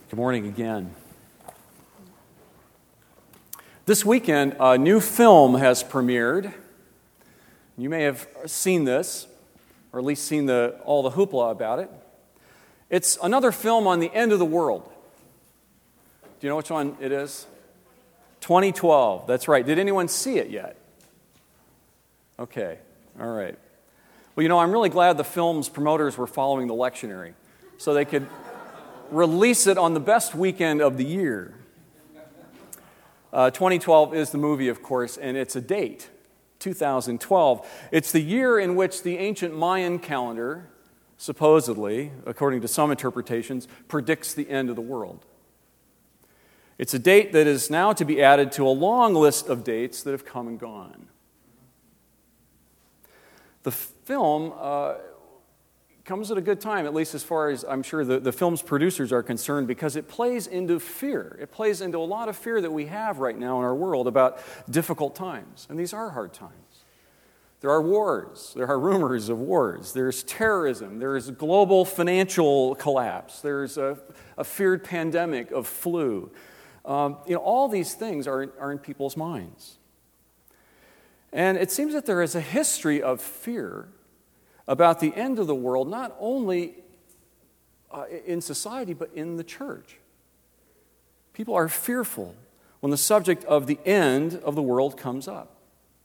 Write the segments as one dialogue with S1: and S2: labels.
S1: Good morning again. This weekend, a new film has premiered. You may have seen this, or at least seen all the hoopla about it. It's another film on the end of the world. Do you know which one it is? 2012, that's right. Did anyone see it yet? Okay, all right. Well, I'm really glad the film's promoters were following the lectionary so they could release it on the best weekend of the year. 2012 is the movie, of course, and it's a date, 2012. It's the year in which the ancient Mayan calendar, supposedly, according to some interpretations, predicts the end of the world. It's a date that is now to be added to a long list of dates that have come and gone. The film comes at a good time, at least as far as I'm sure the film's producers are concerned, because it plays into fear. It plays into a lot of fear that we have right now in our world about difficult times. And these are hard times. There are wars. There are rumors of wars. There's terrorism. There's global financial collapse. There's a feared pandemic of flu. All these things are in people's minds. And it seems that there is a history of fear about the end of the world, not only in society, but in the church. People are fearful when the subject of the end of the world comes up.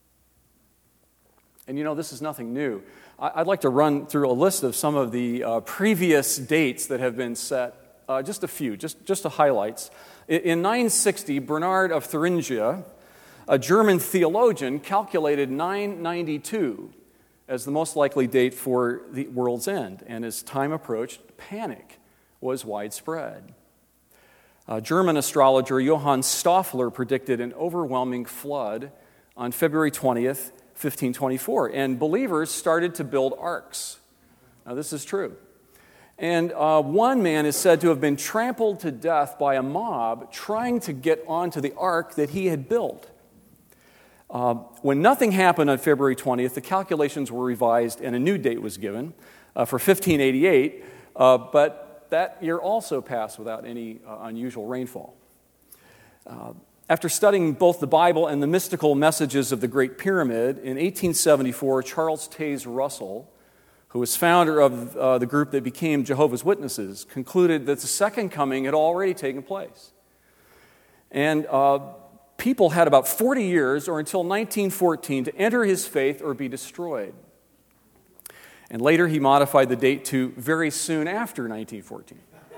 S1: And this is nothing new. I'd like to run through a list of some of the previous dates that have been set, just a few, just the highlights. In 960, Bernard of Thuringia, a German theologian, calculated 992 as the most likely date for the world's end. And as time approached, panic was widespread. German astrologer Johann Stoffler predicted an overwhelming flood on February 20th, 1524. And believers started to build arks. Now, this is true. And one man is said to have been trampled to death by a mob trying to get onto the ark that he had built. When nothing happened on February 20th, the calculations were revised and a new date was given for 1588, but that year also passed without any unusual rainfall. After studying both the Bible and the mystical messages of the Great Pyramid, in 1874, Charles Taze Russell, who was founder of the group that became Jehovah's Witnesses, concluded that the second coming had already taken place. And people had about 40 years, or until 1914, to enter his faith or be destroyed. And later he modified the date to very soon after 1914.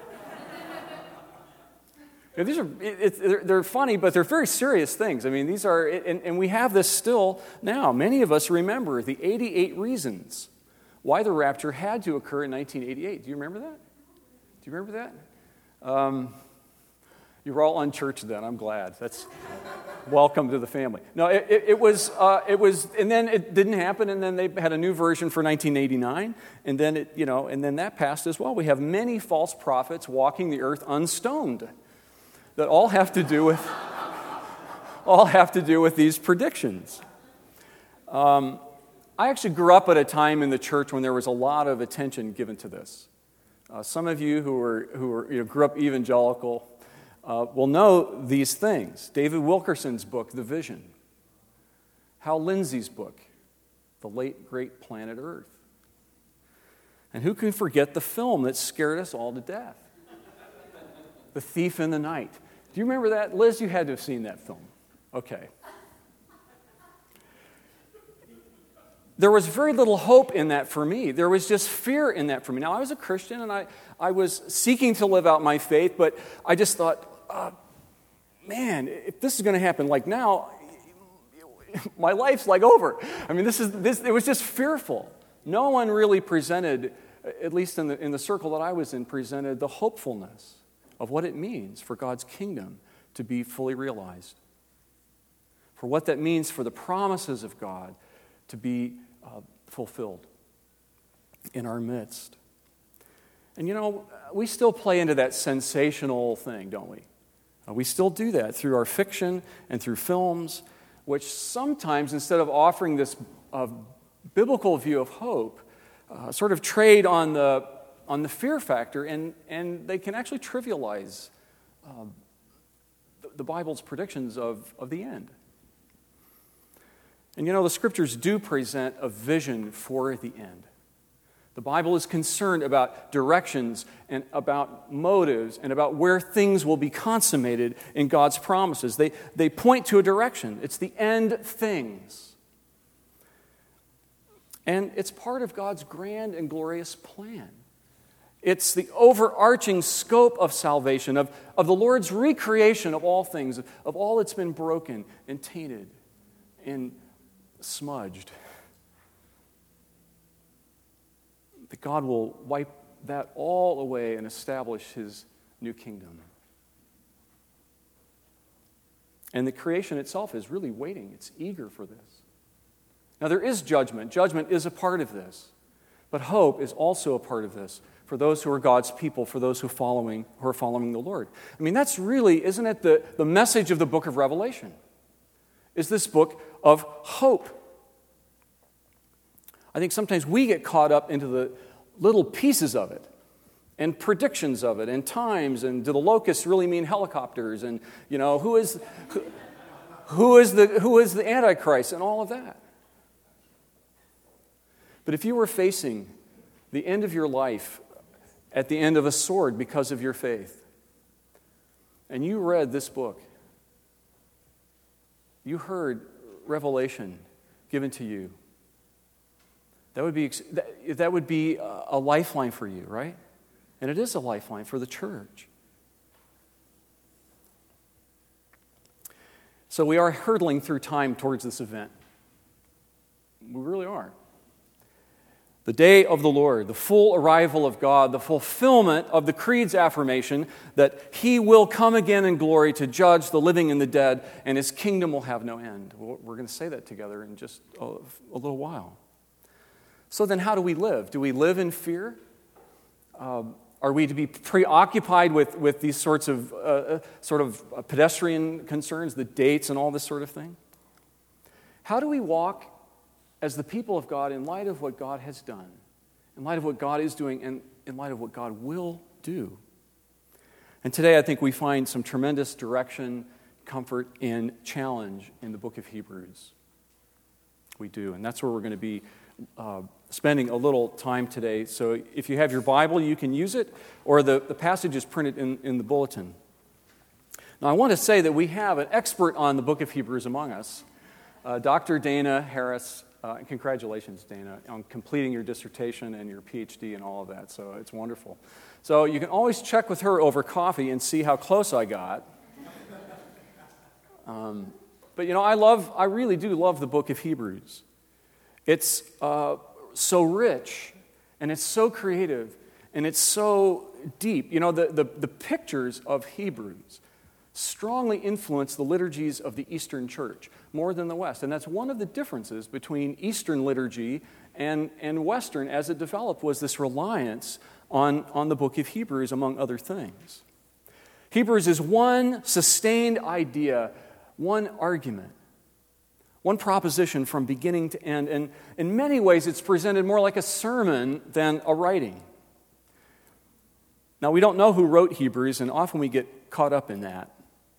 S1: They're funny, but they're very serious things. I mean, these are, and we have this still now. Many of us remember the 88 reasons why the rapture had to occur in 1988. Do you remember that? Do you remember that? You were all unchurched then. I'm glad. That's welcome to the family. No, it was, and then it didn't happen, and then they had a new version for 1989, and then and then that passed as well. We have many false prophets walking the earth unstoned, that all have to do with these predictions. I actually grew up at a time in the church when there was a lot of attention given to this. Some of you who grew up evangelical will know these things. David Wilkerson's book, The Vision. Hal Lindsey's book, The Late Great Planet Earth. And who can forget the film that scared us all to death? The Thief in the Night. Do you remember that? Liz, you had to have seen that film. Okay. There was very little hope in that for me. There was just fear in that for me. Now, I was a Christian, and I was seeking to live out my faith, but I just thought, man, if this is going to happen like now, my life's like over. I mean, it was just fearful. No one really presented, at least in the circle that I was in, presented the hopefulness of what it means for God's kingdom to be fully realized, for what that means for the promises of God to be fulfilled in our midst. And we still play into that sensational thing, don't we? We still do that through our fiction and through films, which sometimes, instead of offering this biblical view of hope, sort of trade on the on the fear factor, and they can actually trivialize the Bible's predictions of the end. And the Scriptures do present a vision for the end. The Bible is concerned about directions and about motives and about where things will be consummated in God's promises. They point to a direction. It's the end things. And it's part of God's grand and glorious plan. It's the overarching scope of salvation, of the Lord's recreation of all things, of all that's been broken and tainted and smudged. That God will wipe that all away and establish His new kingdom. And the creation itself is really waiting. It's eager for this. Now there is judgment. Judgment is a part of this. But hope is also a part of this for those who are God's people, for those who are following the Lord. I mean, that's really, isn't it, the message of the book of Revelation? Is this book of hope. I think sometimes we get caught up into the little pieces of it and predictions of it and times, and do the locusts really mean helicopters, and who is the Antichrist and all of that. But if you were facing the end of your life at the end of a sword because of your faith, and you read this book, you heard revelation given to you, that would be a lifeline for you, right? And it is a lifeline for the church. So we are hurtling through time towards this event. We really are. The day of the Lord, the full arrival of God, the fulfillment of the Creed's affirmation that He will come again in glory to judge the living and the dead, and His kingdom will have no end. We're going to say that together in just a little while. So then how do we live? Do we live in fear? Are we to be preoccupied with these sorts of pedestrian concerns, the dates and all this sort of thing? How do we walk as the people of God in light of what God has done, in light of what God is doing, and in light of what God will do? And today I think we find some tremendous direction, comfort, and challenge in the book of Hebrews. We do, and that's where we're going to be spending a little time today. So if you have your Bible, you can use it, or the passage is printed in the bulletin. Now I want to say that we have an expert on the book of Hebrews among us, Dr. Dana Harris. And congratulations, Dana, on completing your dissertation and your PhD and all of that. So it's wonderful. So you can always check with her over coffee and see how close I got. But I really do love the book of Hebrews. It's so rich, and it's so creative, and it's so deep. The pictures of Hebrews strongly influence the liturgies of the Eastern Church more than the West. And that's one of the differences between Eastern liturgy and Western as it developed, was this reliance on the book of Hebrews, among other things. Hebrews is one sustained idea, one argument, one proposition from beginning to end. And in many ways, it's presented more like a sermon than a writing. Now, we don't know who wrote Hebrews, and often we get caught up in that.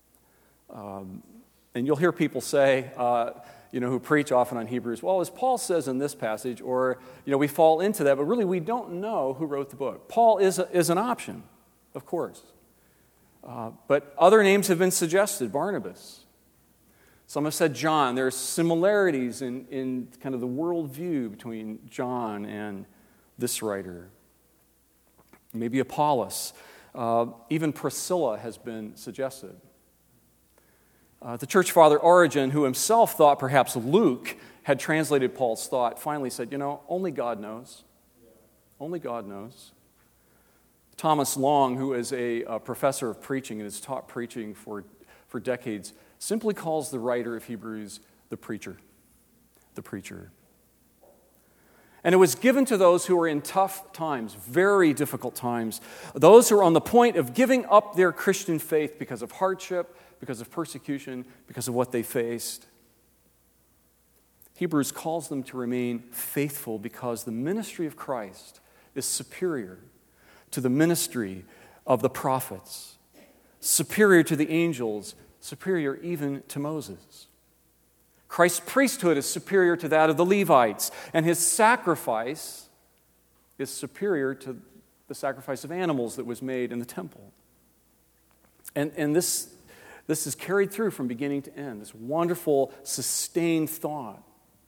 S1: And you'll hear people say, who preach often on Hebrews, well, as Paul says in this passage, or, we fall into that, but really we don't know who wrote the book. Paul is an option, of course. But other names have been suggested, Barnabas. Some have said John. There are similarities in kind of the worldview between John and this writer. Maybe Apollos. Even Priscilla has been suggested. The church father Origen, who himself thought perhaps Luke had translated Paul's thought, finally said, only God knows. Only God knows. Thomas Long, who is a professor of preaching and has taught preaching for decades, simply calls the writer of Hebrews the preacher. The preacher. And it was given to those who were in tough times, very difficult times, those who were on the point of giving up their Christian faith because of hardship, because of persecution, because of what they faced. Hebrews calls them to remain faithful because the ministry of Christ is superior to the ministry of the prophets, superior to the angels, superior even to Moses. Christ's priesthood is superior to that of the Levites, and his sacrifice is superior to the sacrifice of animals that was made in the temple. And this is carried through from beginning to end, this wonderful, sustained thought.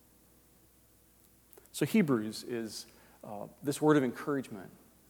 S1: So Hebrews is this word of encouragement,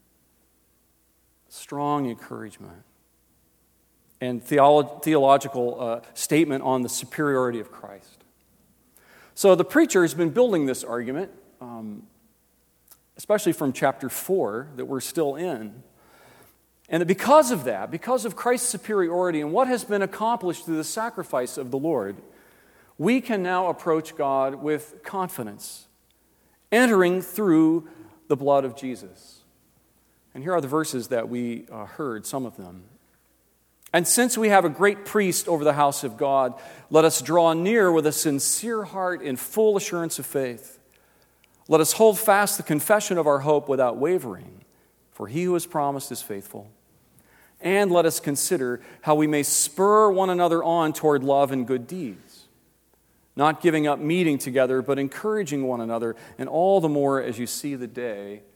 S1: strong encouragement, and theological statement on the superiority of Christ. So the preacher has been building this argument, especially from chapter 4 that we're still in. And because of that, because of Christ's superiority and what has been accomplished through the sacrifice of the Lord, we can now approach God with confidence, entering through the blood of Jesus. And here are the verses that we heard, some of them. And since we have a great priest over the house of God, let us draw near with a sincere heart in full assurance of faith. Let us hold fast the confession of our hope without wavering, for he who has promised is faithful. And let us consider how we may spur one another on toward love and good deeds, not giving up meeting together, but encouraging one another, and all the more as you see the day